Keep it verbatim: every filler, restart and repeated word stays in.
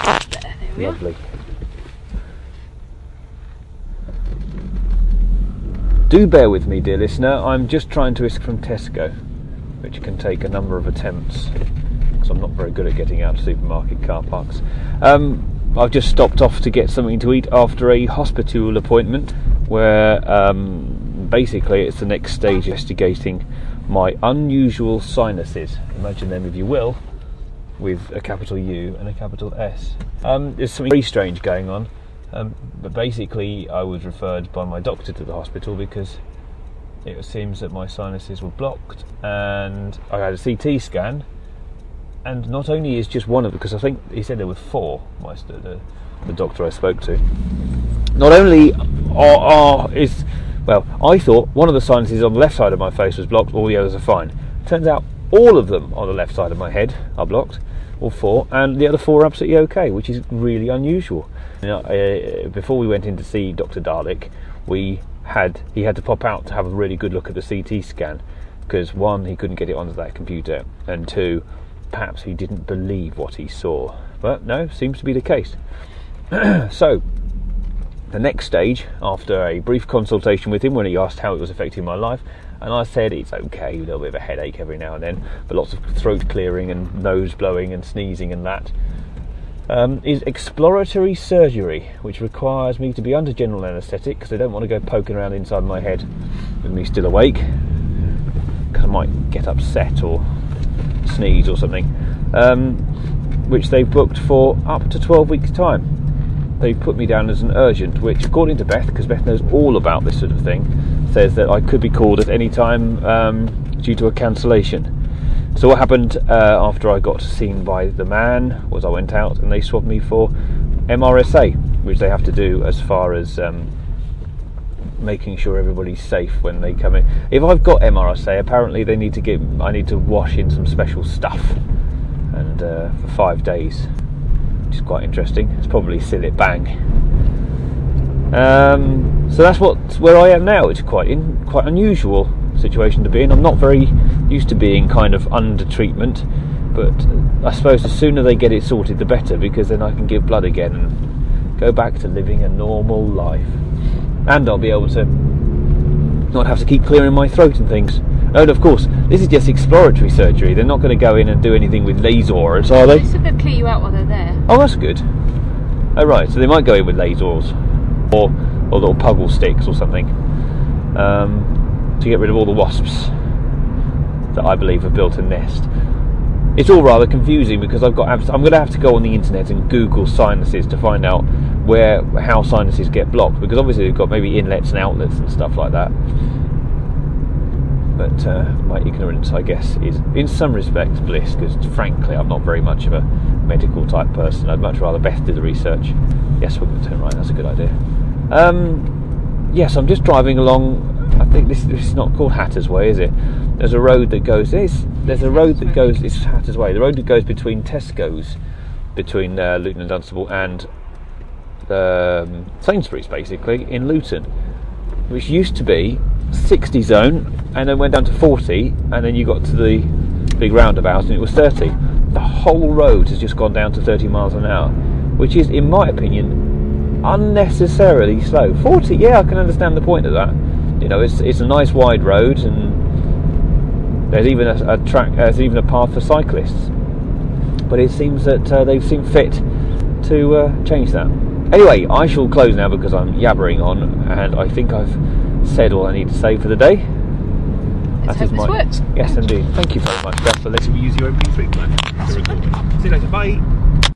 There, there we Lovely. are. Do bear with me, dear listener. I'm just trying to escape from Tesco, which can take a number of attempts, because I'm not very good at getting out of supermarket car parks. Um, I've just stopped off to get something to eat after a hospital appointment, where um, basically it's the next stage investigating my unusual sinuses. Imagine them, if you will, with a capital U and a capital S. Um, there's something very strange going on. Um, but basically I was referred by my doctor to the hospital because it seems that my sinuses were blocked, and I had a C T scan, and not only is just one of them, because I think he said there were four, my, the, the doctor I spoke to, not only are, are is well I thought one of the sinuses on the left side of my face was blocked, all the others are fine. Turns out all of them on the left side of my head are blocked, all four, and the other four are absolutely okay, which is really unusual. You know, uh, before we went in to see Doctor Dalek, we had he had to pop out to have a really good look at the C T scan, because one, he couldn't get it onto that computer, and two, perhaps he didn't believe what he saw. But no, seems to be the case. So the next stage, after a brief consultation with him when he asked how it was affecting my life, and I said it's okay, a little bit of a headache every now and then, but lots of throat clearing and nose blowing and sneezing and that, um, is exploratory surgery, which requires me to be under general anaesthetic, because I don't want to go poking around inside my head with me still awake, because I might get upset or sneeze or something, um, which they've booked for up to twelve weeks time. They've put me down as an urgent, which, according to Beth, because Beth knows all about this sort of thing, says that I could be called at any time um, due to a cancellation. So what happened uh, after I got seen by the man was I went out and they swabbed me for M R S A, which they have to do as far as um, making sure everybody's safe when they come in. If I've got M R S A, apparently they need to get I need to wash in some special stuff, and uh, for five days, which is quite interesting. It's probably Seal It Bang. Um, so that's what where I am now. It's quite in quite unusual situation to be in. I'm not very used to being kind of under treatment, but I suppose the sooner they get it sorted the better, because then I can give blood again and go back to living a normal life, and I'll be able to not have to keep clearing my throat and things. And of course, this is just exploratory surgery. They're not going to go in and do anything with lasers, are they? They said they'll clear you out while they're there. Oh, that's good. Oh, right, so they might go in with lasers or, or little puggle sticks or something, um, to get rid of all the wasps that I believe have built a nest. It's all rather confusing, because I've got I'm going to have to go on the internet and Google sinuses to find out where how sinuses get blocked, because obviously they've got maybe inlets and outlets and stuff like that. But uh, my ignorance, I guess, is in some respects bliss, because frankly I'm not very much of a medical type person. I'd much rather Beth do the research. Yes, we're going to turn right, that's a good idea. Um, yes, I'm just driving along. I think this, this is not called Hatter's Way, is it? There's a road that goes there's, there's a road that goes it's Hatter's Way, the road that goes between Tesco's, between uh, Luton and Dunstable, and um, Sainsbury's, basically, in Luton, which used to be sixty zone, and then went down to forty, and then you got to the big roundabout and it was thirty. The whole road has just gone down to thirty miles an hour, which is, in my opinion, unnecessarily slow. forty, yeah, I can understand the point of that. You know, it's it's a nice wide road, and there's even a, a track, there's even a path for cyclists. But it seems that uh, they've seen fit to uh, change that. Anyway, I shall close now because I'm yabbering on, and I think I've said all I need to say for the day. Let's hope this works. Yes, indeed. Thank you very much, Beth, for letting me use your opening three plan. See you later. Bye.